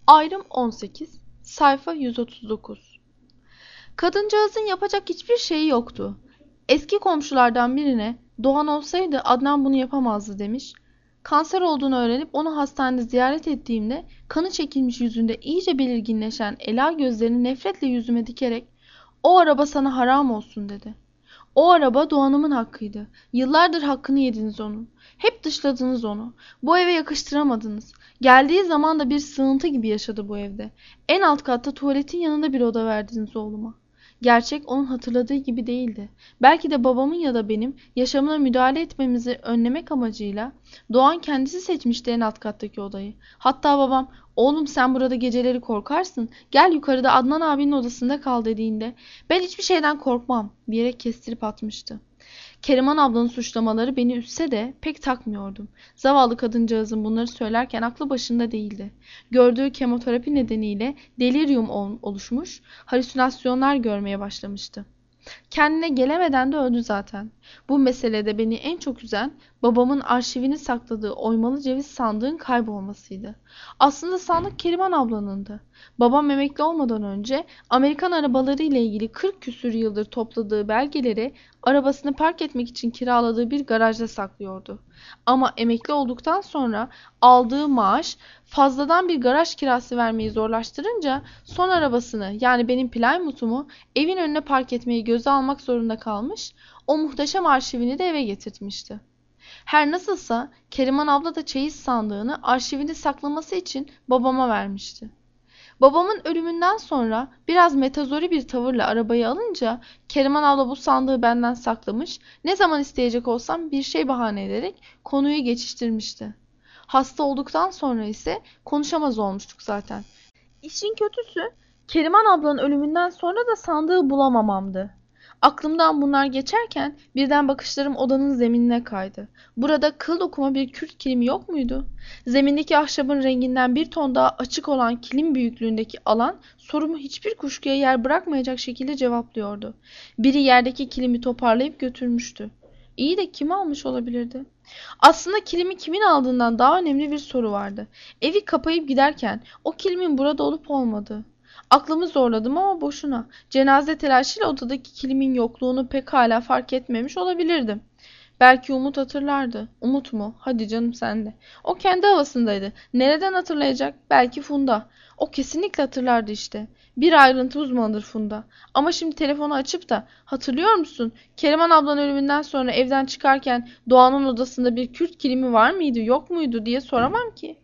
Ayrım 18, sayfa 139. Kadıncağızın yapacak hiçbir şeyi yoktu. Eski komşulardan birine Doğan olsaydı Adnan bunu yapamazdı demiş. Kanser olduğunu öğrenip onu hastanede ziyaret ettiğimde kanı çekilmiş yüzünde iyice belirginleşen ela gözlerini nefretle yüzüme dikerek "O araba sana haram olsun" dedi. O araba Doğan'ımın hakkıydı. Yıllardır hakkını yediniz onun. Hep dışladınız onu. Bu eve yakıştıramadınız. Geldiği zaman da bir sığıntı gibi yaşadı bu evde. En alt katta tuvaletin yanında bir oda verdiniz oğluma. Gerçek onun hatırladığı gibi değildi. Belki de babamın ya da benim yaşamına müdahale etmemizi önlemek amacıyla Doğan kendisi seçmişti en alt kattaki odayı. Hatta babam "Oğlum sen burada geceleri korkarsın. Gel yukarıda Adnan abinin odasında kal" dediğinde "Ben hiçbir şeyden korkmam" diyerek kestirip atmıştı. Keriman ablanın suçlamaları beni üzse de pek takmıyordum. Zavallı kadıncağızın bunları söylerken aklı başında değildi. Gördüğü kemoterapi nedeniyle delirium oluşmuş, halüsinasyonlar görmeye başlamıştı. Kendine gelemeden de öldü zaten. Bu meselede beni en çok üzen babamın arşivini sakladığı oymalı ceviz sandığın kaybolmasıydı. Aslında sandık Keriman ablanındı. Babam emekli olmadan önce Amerikan arabaları ile ilgili 40 küsür yıldır topladığı belgeleri arabasını park etmek için kiraladığı bir garajda saklıyordu. Ama emekli olduktan sonra aldığı maaş fazladan bir garaj kirası vermeyi zorlaştırınca son arabasını, yani benim Plymouth'umu, evin önüne park etmeyi göze almak zorunda kalmış, o muhteşem arşivini de eve getirtmişti. Her nasılsa Keriman abla da çeyiz sandığını arşivini saklaması için babama vermişti. Babamın ölümünden sonra biraz metazori bir tavırla arabayı alınca Keriman abla bu sandığı benden saklamış, ne zaman isteyecek olsam bir şey bahane ederek konuyu geçiştirmişti. Hasta olduktan sonra ise konuşamaz olmuştuk zaten. İşin kötüsü Keriman ablanın ölümünden sonra da sandığı bulamamamdı. Aklımdan bunlar geçerken birden bakışlarım odanın zeminine kaydı. Burada kıl dokuma bir Kürt kilimi yok muydu? Zemindeki ahşabın renginden bir ton daha açık olan kilim büyüklüğündeki alan sorumu hiçbir kuşkuya yer bırakmayacak şekilde cevaplıyordu. Biri yerdeki kilimi toparlayıp götürmüştü. İyi de kim almış olabilirdi? Aslında kilimi kimin aldığından daha önemli bir soru vardı. Evi kapayıp giderken o kilimin burada olup olmadığı. Aklımı zorladım ama boşuna. Cenaze telaşıyla odadaki kilimin yokluğunu pekala fark etmemiş olabilirdim. Belki Umut hatırlardı. Umut mu? Hadi canım sen de. O kendi havasındaydı. Nereden hatırlayacak? Belki Funda. O kesinlikle hatırlardı işte. Bir ayrıntı uzmanıdır Funda. Ama şimdi telefonu açıp da "Hatırlıyor musun? Keriman ablanın ölümünden sonra evden çıkarken Doğan'ın odasında bir Kürt kilimi var mıydı, yok muydu?" diye soramam ki.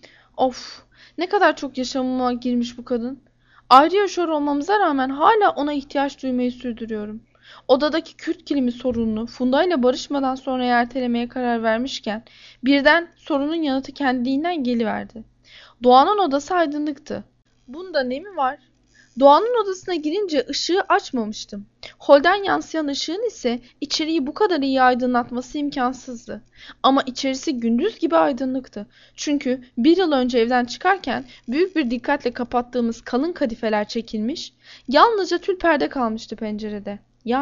Of, ne kadar çok yaşamıma girmiş bu kadın. Ayrı yaşıyor olmamıza rağmen hala ona ihtiyaç duymayı sürdürüyorum. Odadaki Kürt kilimi sorununu Funda ile barışmadan sonra ertelemeye karar vermişken birden sorunun yanıtı kendiliğinden geliverdi. Doğan'ın odası aydınlıktı. Bunda ne mi var? Doğan'ın odasına girince ışığı açmamıştım. Holden yansıyan ışığın ise içeriği bu kadar iyi aydınlatması imkansızdı. Ama içerisi gündüz gibi aydınlıktı. Çünkü bir yıl önce evden çıkarken büyük bir dikkatle kapattığımız kalın kadifeler çekilmiş, yalnızca tül perde kalmıştı pencerede.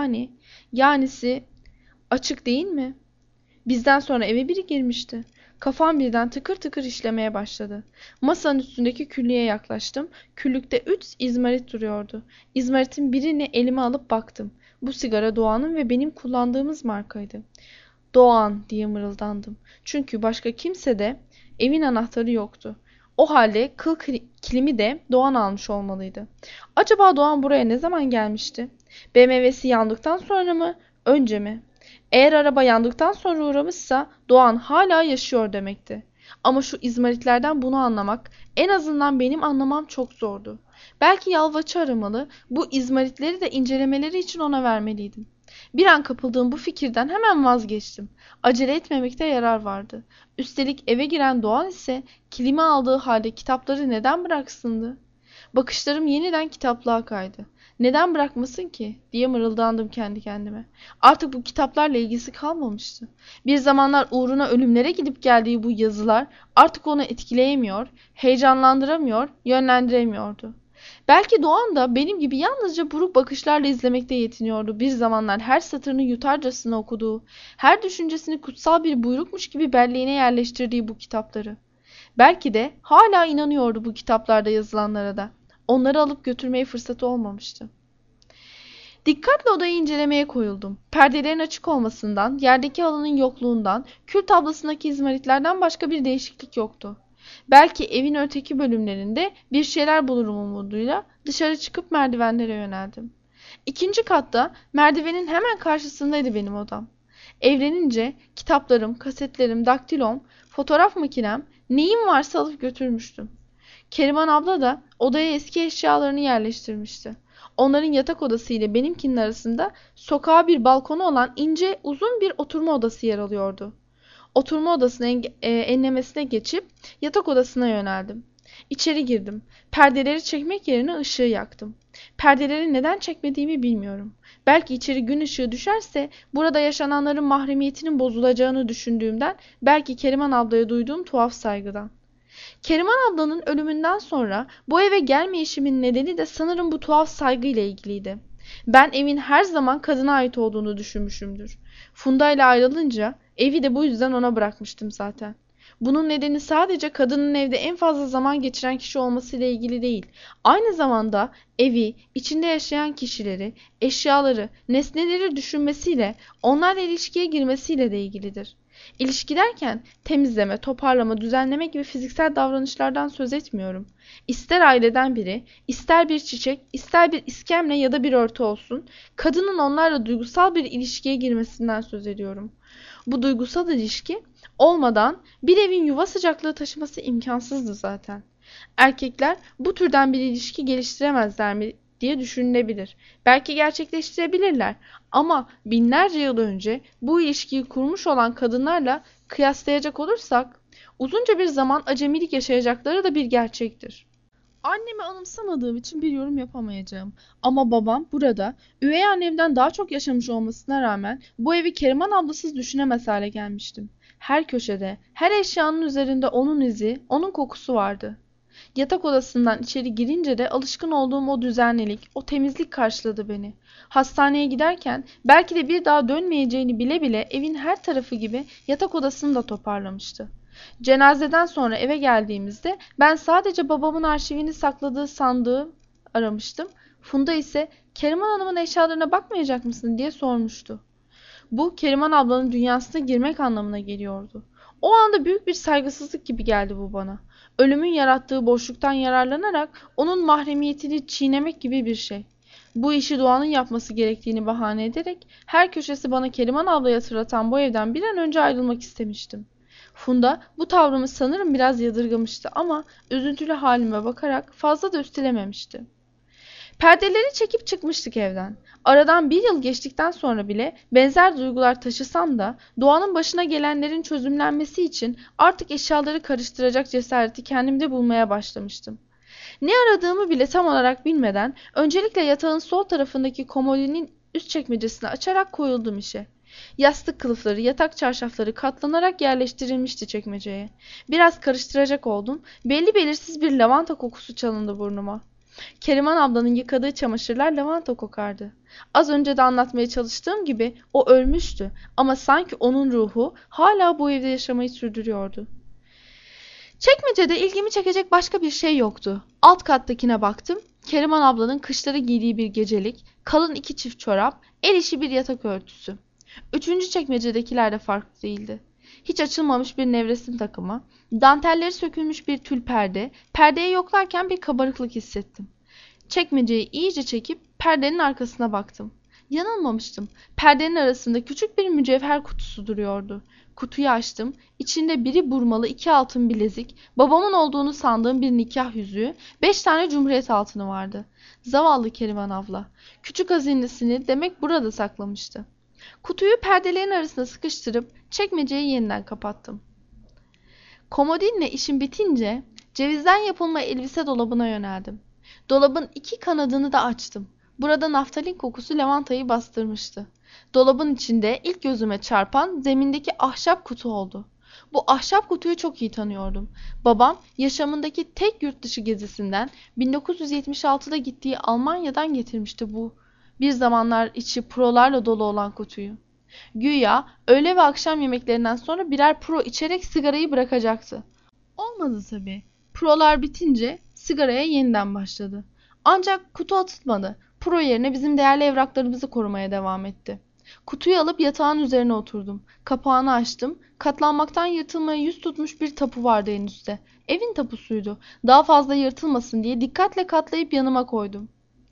Yanisi açık değil mi? Bizden sonra eve biri girmişti. Kafam birden tıkır tıkır işlemeye başladı. Masanın üstündeki küllüğe yaklaştım. Küllükte 3 izmarit duruyordu. İzmaritin birini elime alıp baktım. Bu sigara Doğan'ın ve benim kullandığımız markaydı. "Doğan" diye mırıldandım. Çünkü başka kimse de evin anahtarı yoktu. O halde kıl kilimi de Doğan almış olmalıydı. Acaba Doğan buraya ne zaman gelmişti? BMW'si yandıktan sonra mı? Önce mi? Eğer araba yandıktan sonra uğramışsa Doğan hala yaşıyor demekti. Ama şu izmaritlerden bunu anlamak, en azından benim anlamam çok zordu. Belki Yalvaç'ı aramalı, bu izmaritleri de incelemeleri için ona vermeliydim. Bir an kapıldığım bu fikirden hemen vazgeçtim. Acele etmemekte yarar vardı. Üstelik eve giren Doğan ise kilimi aldığı halde kitapları neden bıraksındı? Bakışlarım yeniden kitaplığa kaydı. "Neden bırakmasın ki?" diye mırıldandım kendi kendime. Artık bu kitaplarla ilgisi kalmamıştı. Bir zamanlar uğruna ölümlere gidip geldiği bu yazılar artık onu etkileyemiyor, heyecanlandıramıyor, yönlendiremiyordu. Belki Doğan da benim gibi yalnızca buruk bakışlarla izlemekte yetiniyordu. Bir zamanlar her satırını yutarcasına okuduğu, her düşüncesini kutsal bir buyrukmuş gibi belleğine yerleştirdiği bu kitapları. Belki de hala inanıyordu bu kitaplarda yazılanlara da. Onları alıp götürmeye fırsatı olmamıştı. Dikkatle odayı incelemeye koyuldum. Perdelerin açık olmasından, yerdeki halının yokluğundan, kül tablasındaki izmaritlerden başka bir değişiklik yoktu. Belki evin öteki bölümlerinde bir şeyler bulurum umuduyla dışarı çıkıp merdivenlere yöneldim. İkinci katta merdivenin hemen karşısındaydı benim odam. Evlenince kitaplarım, kasetlerim, daktilom, fotoğraf makinem, neyim varsa alıp götürmüştüm. Keriman abla da odaya eski eşyalarını yerleştirmişti. Onların yatak odası ile benimkinin arasında sokağa bir balkonu olan ince uzun bir oturma odası yer alıyordu. Oturma odasının enlemesine geçip yatak odasına yöneldim. İçeri girdim. Perdeleri çekmek yerine ışığı yaktım. Perdeleri neden çekmediğimi bilmiyorum. Belki içeri gün ışığı düşerse burada yaşananların mahremiyetinin bozulacağını düşündüğümden, belki Keriman ablaya duyduğum tuhaf saygıdan. Keriman ablanın ölümünden sonra bu eve gelmeyişimin nedeni de sanırım bu tuhaf saygıyla ilgiliydi. Ben evin her zaman kadına ait olduğunu düşünmüşümdür. Funda ile ayrılınca evi de bu yüzden ona bırakmıştım zaten. Bunun nedeni sadece kadının evde en fazla zaman geçiren kişi olmasıyla ilgili değil. Aynı zamanda evi, içinde yaşayan kişileri, eşyaları, nesneleri düşünmesiyle, onlarla ilişkiye girmesiyle de ilgilidir. İlişki derken temizleme, toparlama, düzenleme gibi fiziksel davranışlardan söz etmiyorum. İster aileden biri, ister bir çiçek, ister bir iskemle ya da bir örtü olsun, kadının onlarla duygusal bir ilişkiye girmesinden söz ediyorum. Bu duygusal ilişki olmadan bir evin yuva sıcaklığı taşıması imkansızdı zaten. Erkekler bu türden bir ilişki geliştiremezler mi diye düşünülebilir. Belki gerçekleştirebilirler ama binlerce yıl önce bu ilişkiyi kurmuş olan kadınlarla kıyaslayacak olursak uzunca bir zaman acemilik yaşayacakları da bir gerçektir. Annemi anımsamadığım için bir yorum yapamayacağım. Ama babam burada üvey annemden daha çok yaşamış olmasına rağmen bu evi Keriman ablasız düşünemez hale gelmiştim. Her köşede, her eşyanın üzerinde onun izi, onun kokusu vardı. Yatak odasından içeri girince de alışkın olduğum o düzenlilik, o temizlik karşıladı beni. Hastaneye giderken belki de bir daha dönmeyeceğini bile bile evin her tarafı gibi yatak odasını da toparlamıştı. Cenazeden sonra eve geldiğimizde ben sadece babamın arşivini sakladığı sandığı aramıştım. Funda ise Keriman Hanım'ın eşyalarına bakmayacak mısın diye sormuştu. Bu Keriman ablanın dünyasına girmek anlamına geliyordu. O anda büyük bir saygısızlık gibi geldi bu bana. Ölümün yarattığı boşluktan yararlanarak onun mahremiyetini çiğnemek gibi bir şey. Bu işi doğanın yapması gerektiğini bahane ederek her köşesi bana Keriman ablayı hatırlatan bu evden bir an önce ayrılmak istemiştim. Funda bu tavrımı sanırım biraz yadırgamıştı ama üzüntülü halime bakarak fazla da üstelememişti. Perdeleri çekip çıkmıştık evden. Aradan bir yıl geçtikten sonra bile benzer duygular taşısam da doğanın başına gelenlerin çözümlenmesi için artık eşyaları karıştıracak cesareti kendimde bulmaya başlamıştım. Ne aradığımı bile tam olarak bilmeden öncelikle yatağın sol tarafındaki komodinin üst çekmecesini açarak koyuldum işe. Yastık kılıfları, yatak çarşafları katlanarak yerleştirilmişti çekmeceye. Biraz karıştıracak oldum. Belli belirsiz bir lavanta kokusu çalındı burnuma. Keriman ablanın yıkadığı çamaşırlar lavanta kokardı. Az önce de anlatmaya çalıştığım gibi o ölmüştü ama sanki onun ruhu hala bu evde yaşamayı sürdürüyordu. Çekmecede ilgimi çekecek başka bir şey yoktu. Alt kattakine baktım. Keriman ablanın kışları giydiği bir gecelik, kalın 2 çift çorap, el işi bir yatak örtüsü. Üçüncü çekmecedekiler de farklı değildi. Hiç açılmamış bir nevresim takımı, dantelleri sökülmüş bir tül perde, perdeyi yoklarken bir kabarıklık hissettim. Çekmeceyi iyice çekip perdenin arkasına baktım. Yanılmamıştım. Perdenin arasında küçük bir mücevher kutusu duruyordu. Kutuyu açtım. İçinde biri burmalı 2 altın bilezik, babamın olduğunu sandığım bir nikah yüzüğü, 5 tane cumhuriyet altını vardı. Zavallı Keriman abla. Küçük hazinesini demek burada saklamıştı. Kutuyu perdelerin arasına sıkıştırıp çekmeceyi yeniden kapattım. Komodinle işim bitince cevizden yapılma elbise dolabına yöneldim. Dolabın 2 kanadını da açtım. Burada naftalin kokusu lavantayı bastırmıştı. Dolabın içinde ilk gözüme çarpan zemindeki ahşap kutu oldu. Bu ahşap kutuyu çok iyi tanıyordum. Babam yaşamındaki tek yurt dışı gezisinden 1976'da gittiği Almanya'dan getirmişti bu bir zamanlar içi prolarla dolu olan kutuyu. Güya öğle ve akşam yemeklerinden sonra birer pro içerek sigarayı bırakacaktı. Olmadı tabii. Prolar bitince sigaraya yeniden başladı. Ancak kutu atılmadı. Pro yerine bizim değerli evraklarımızı korumaya devam etti. Kutuyu alıp yatağın üzerine oturdum. Kapağını açtım. Katlanmaktan yırtılmaya yüz tutmuş bir tapu vardı en üstte. Evin tapusuydu. Daha fazla yırtılmasın diye dikkatle katlayıp yanıma koydum.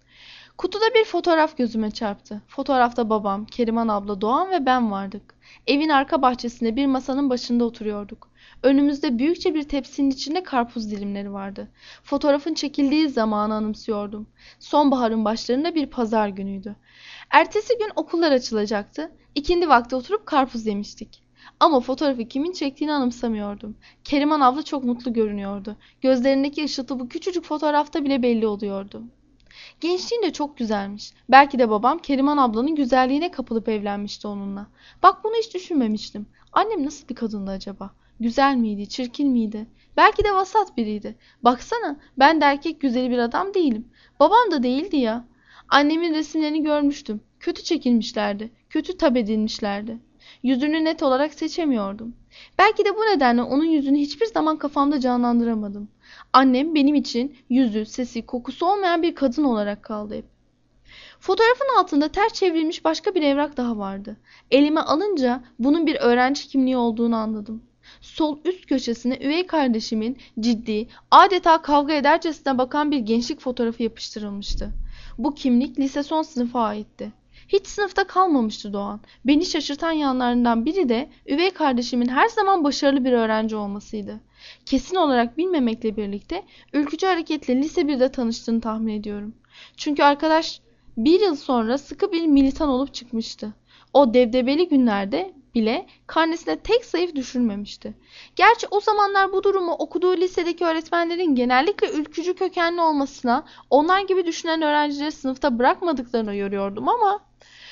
Kutuda bir fotoğraf gözüme çarptı. Fotoğrafta babam, Keriman abla, Doğan ve ben vardık. Evin arka bahçesinde bir masanın başında oturuyorduk. Önümüzde büyükçe bir tepsinin içinde karpuz dilimleri vardı. Fotoğrafın çekildiği zamanı anımsıyordum. Sonbaharın başlarında bir pazar günüydü. Ertesi gün okullar açılacaktı. İkindi vakti oturup karpuz yemiştik. Ama fotoğrafı kimin çektiğini anımsamıyordum. Keriman abla çok mutlu görünüyordu. Gözlerindeki ışıltı bu küçücük fotoğrafta bile belli oluyordu. Gençliğin de çok güzelmiş. Belki de babam Keriman ablanın güzelliğine kapılıp evlenmişti onunla. Bak bunu hiç düşünmemiştim. Annem nasıl bir kadındı acaba? Güzel miydi, çirkin miydi? Belki de vasat biriydi. Baksana, ben de erkek güzeli bir adam değilim. Babam da değildi ya. Annemin resimlerini görmüştüm. Kötü çekilmişlerdi. Kötü tab edilmişlerdi. Yüzünü net olarak seçemiyordum. Belki de bu nedenle onun yüzünü hiçbir zaman kafamda canlandıramadım. Annem benim için yüzü, sesi, kokusu olmayan bir kadın olarak kaldı hep. Fotoğrafın altında ters çevrilmiş başka bir evrak daha vardı. Elime alınca bunun bir öğrenci kimliği olduğunu anladım. Sol üst köşesine üvey kardeşimin ciddi, adeta kavga edercesine bakan bir gençlik fotoğrafı yapıştırılmıştı. Bu kimlik lise son sınıfa aitti. Hiç sınıfta kalmamıştı Doğan. Beni şaşırtan yanlarından biri de üvey kardeşimin her zaman başarılı bir öğrenci olmasıydı. Kesin olarak bilmemekle birlikte ülkücü hareketle lise 1'de tanıştığını tahmin ediyorum. Çünkü arkadaş bir yıl sonra sıkı bir militan olup çıkmıştı. O debdebeli günlerde bile karnesine tek zayıf düşürmemişti. Gerçi o zamanlar bu durumu okuduğu lisedeki öğretmenlerin genellikle ülkücü kökenli olmasına, onlar gibi düşünen öğrencileri sınıfta bırakmadıklarına yoruyordum ama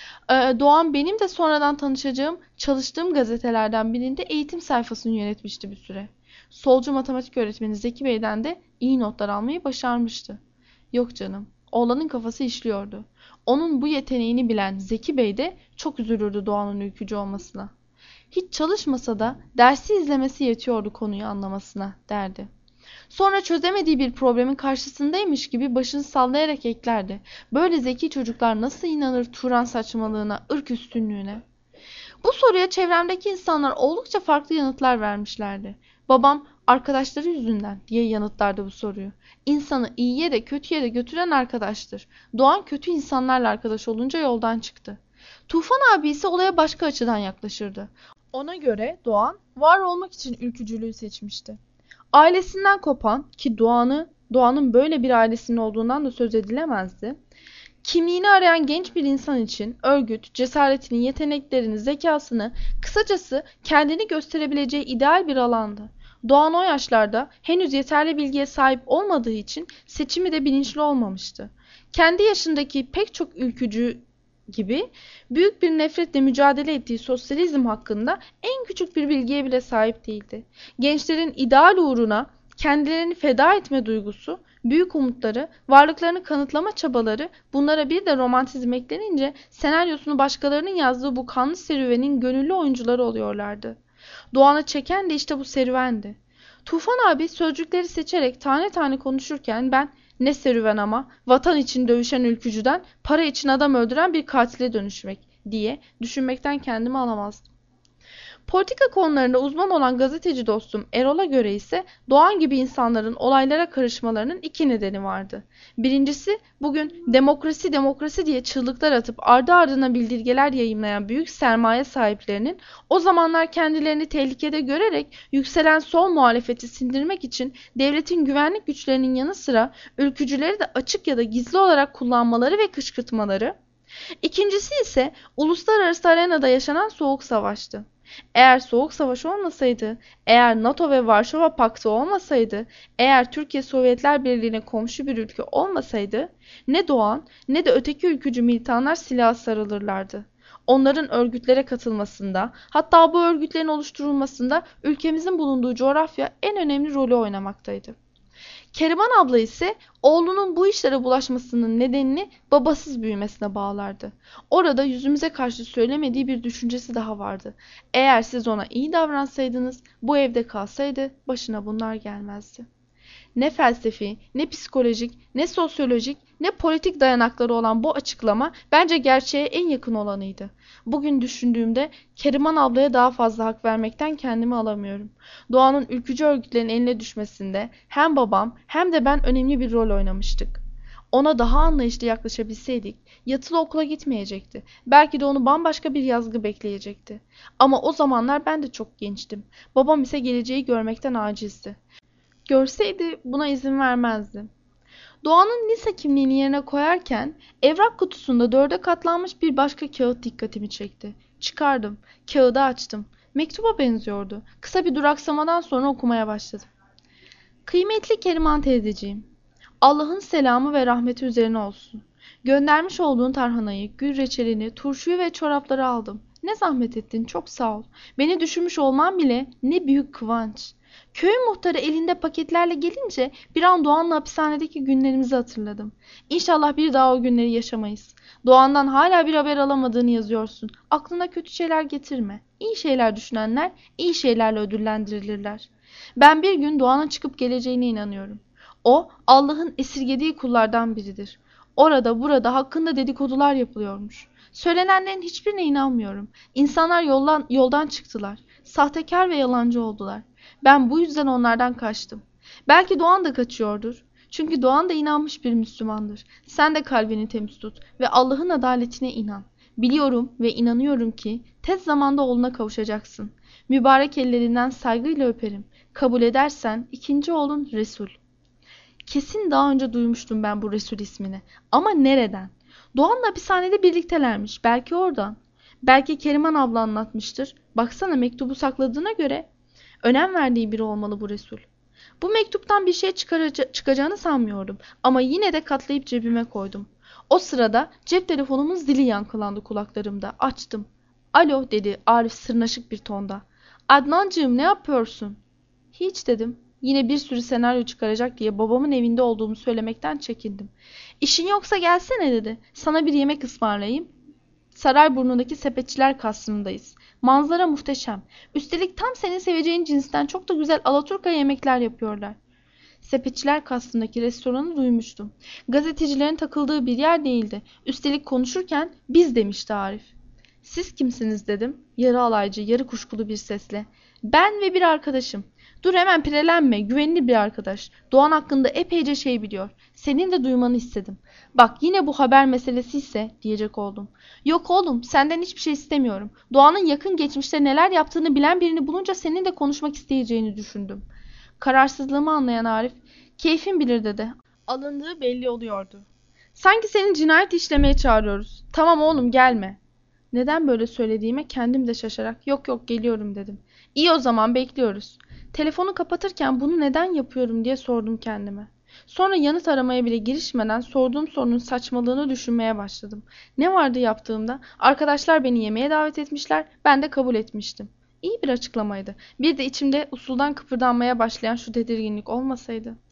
Doğan benim de sonradan tanışacağım, çalıştığım gazetelerden birinde eğitim sayfasını yönetmişti bir süre. Solcu matematik öğretmeni Zeki Bey'den de iyi notlar almayı başarmıştı. Yok canım, oğlanın kafası işliyordu. Onun bu yeteneğini bilen Zeki Bey de çok üzülürdü Doğan'ın ülkücü olmasına. Hiç çalışmasa da dersi izlemesi yetiyordu konuyu anlamasına derdi. Sonra çözemediği bir problemin karşısındaymış gibi başını sallayarak eklerdi. Böyle zeki çocuklar nasıl inanır Turan saçmalığına, ırk üstünlüğüne? Bu soruya çevremdeki insanlar oldukça farklı yanıtlar vermişlerdi. Babam arkadaşları yüzünden diye yanıtlardı bu soruyu. İnsanı iyiye de kötüye de götüren arkadaştır. Doğan kötü insanlarla arkadaş olunca yoldan çıktı. Tufan abi ise olaya başka açıdan yaklaşırdı. Ona göre Doğan var olmak için ülkücülüğü seçmişti. Ailesinden kopan ki Doğan'ın böyle bir ailesinin olduğundan da söz edilemezdi. Kimliğini arayan genç bir insan için örgüt, cesaretini, yeteneklerini, zekasını, kısacası kendini gösterebileceği ideal bir alandı. Doğan o yaşlarda henüz yeterli bilgiye sahip olmadığı için seçimi de bilinçli olmamıştı. Kendi yaşındaki pek çok ülkücü gibi büyük bir nefretle mücadele ettiği sosyalizm hakkında en küçük bir bilgiye bile sahip değildi. Gençlerin ideal uğruna kendilerini feda etme duygusu, büyük umutları, varlıklarını kanıtlama çabaları, bunlara bir de romantizm eklenince senaryosunu başkalarının yazdığı bu kanlı serüvenin gönüllü oyuncuları oluyorlardı. Doğan'ı çeken de işte bu serüvendi. Tufan abi sözcükleri seçerek tane tane konuşurken ben ne serüven ama vatan için dövüşen ülkücüden para için adam öldüren bir katile dönüşmek diye düşünmekten kendimi alamazdım. Politika konularında uzman olan gazeteci dostum Erol'a göre ise Doğan gibi insanların olaylara karışmalarının iki nedeni vardı. Birincisi bugün demokrasi demokrasi diye çığlıklar atıp ardı ardına bildirgeler yayımlayan büyük sermaye sahiplerinin o zamanlar kendilerini tehlikede görerek yükselen sol muhalefeti sindirmek için devletin güvenlik güçlerinin yanı sıra ülkücüleri de açık ya da gizli olarak kullanmaları ve kışkırtmaları. İkincisi ise uluslararası arenada yaşanan soğuk savaştı. Eğer Soğuk Savaş olmasaydı, eğer NATO ve Varşova Paktı olmasaydı, eğer Türkiye Sovyetler Birliği'ne komşu bir ülke olmasaydı, ne Doğan ne de öteki ülkücü militanlar silaha sarılırlardı. Onların örgütlere katılmasında, hatta bu örgütlerin oluşturulmasında ülkemizin bulunduğu coğrafya en önemli rolü oynamaktaydı. Keriman abla ise oğlunun bu işlere bulaşmasının nedenini babasız büyümesine bağlardı. Orada yüzümüze karşı söylemediği bir düşüncesi daha vardı. Eğer siz ona iyi davransaydınız, bu evde kalsaydı başına bunlar gelmezdi. Ne felsefi, ne psikolojik, ne sosyolojik, ne politik dayanakları olan bu açıklama bence gerçeğe en yakın olanıydı. Bugün düşündüğümde Keriman ablaya daha fazla hak vermekten kendimi alamıyorum. Doğan'ın ülkücü örgütlerin eline düşmesinde hem babam hem de ben önemli bir rol oynamıştık. Ona daha anlayışlı yaklaşabilseydik, yatılı okula gitmeyecekti. Belki de onu bambaşka bir yazgı bekleyecekti. Ama o zamanlar ben de çok gençtim. Babam ise geleceği görmekten acizdi. Görseydi buna izin vermezdi. Doğan'ın lise kimliğini yerine koyarken evrak kutusunda dörde katlanmış bir başka kağıt dikkatimi çekti. Çıkardım. Kağıdı açtım. Mektuba benziyordu. Kısa bir duraksamadan sonra okumaya başladım. Kıymetli Keriman teyzeciğim, Allah'ın selamı ve rahmeti üzerine olsun. Göndermiş olduğun tarhanayı, gül reçelini, turşuyu ve çorapları aldım. Ne zahmet ettin, çok sağ ol. Beni düşünmüş olman bile ne büyük kıvanç. Köyün muhtarı elinde paketlerle gelince bir an Doğan'la hapishanedeki günlerimizi hatırladım. İnşallah bir daha o günleri yaşamayız. Doğan'dan hala bir haber alamadığını yazıyorsun. Aklına kötü şeyler getirme. İyi şeyler düşünenler iyi şeylerle ödüllendirilirler. Ben bir gün Doğan'a çıkıp geleceğine inanıyorum. O Allah'ın esirgediği kullardan biridir. Orada burada hakkında dedikodular yapılıyormuş. Söylenenlerin hiçbirine inanmıyorum. İnsanlar yoldan çıktılar. Sahtekar ve yalancı oldular. Ben bu yüzden onlardan kaçtım. Belki Doğan da kaçıyordur. Çünkü Doğan da inanmış bir Müslümandır. Sen de kalbini temiz tut ve Allah'ın adaletine inan. Biliyorum ve inanıyorum ki tez zamanda oğluna kavuşacaksın. Mübarek ellerinden saygıyla öperim. Kabul edersen ikinci oğlun Resul. Kesin daha önce duymuştum ben bu Resul ismini. Ama nereden? Doğan'la hapishanede birliktelermiş. Belki oradan. Belki Keriman abla anlatmıştır. Baksana mektubu sakladığına göre önem verdiği biri olmalı bu Resul. Bu mektuptan bir şey çıkacağını sanmıyordum. Ama yine de katlayıp cebime koydum. O sırada cep telefonumun zili yankılandı kulaklarımda. Açtım. Alo dedi Arif sırnaşık bir tonda. Adnancığım ne yapıyorsun? Hiç dedim. Yine bir sürü senaryo çıkaracak diye babamın evinde olduğumu söylemekten çekindim. İşin yoksa gelsene dedi. Sana bir yemek ısmarlayayım. Sarayburnu'ndaki sepetçiler kastındayız. Manzara muhteşem. Üstelik tam senin seveceğin cinsten çok da güzel alaturka yemekler yapıyorlar. Sepetçiler kastındaki restoranı duymuştum. Gazetecilerin takıldığı bir yer değildi. Üstelik konuşurken biz demişti Arif. Siz kimsiniz dedim. Yarı alaycı, yarı kuşkulu bir sesle. Ben ve bir arkadaşım. Dur hemen pirelenme, güvenilir bir arkadaş. Doğan hakkında epeyce şey biliyor. Senin de duymanı istedim. Bak yine bu haber meselesi ise diyecek oldum. Yok oğlum, senden hiçbir şey istemiyorum. Doğan'ın yakın geçmişte neler yaptığını bilen birini bulunca senin de konuşmak isteyeceğini düşündüm. Kararsızlığımı anlayan Arif, keyfin bilir dedi. Alındığı belli oluyordu. Sanki seni cinayet işlemeye çağırıyoruz. Tamam oğlum gelme. Neden böyle söylediğime kendim de şaşarak yok yok geliyorum dedim. İyi o zaman bekliyoruz. Telefonu kapatırken bunu neden yapıyorum diye sordum kendime. Sonra yanıt aramaya bile girişmeden sorduğum sorunun saçmalığını düşünmeye başladım. Ne vardı yaptığımda? Arkadaşlar beni yemeğe davet etmişler, ben de kabul etmiştim. İyi bir açıklamaydı. Bir de içimde usuldan kıpırdanmaya başlayan şu tedirginlik olmasaydı.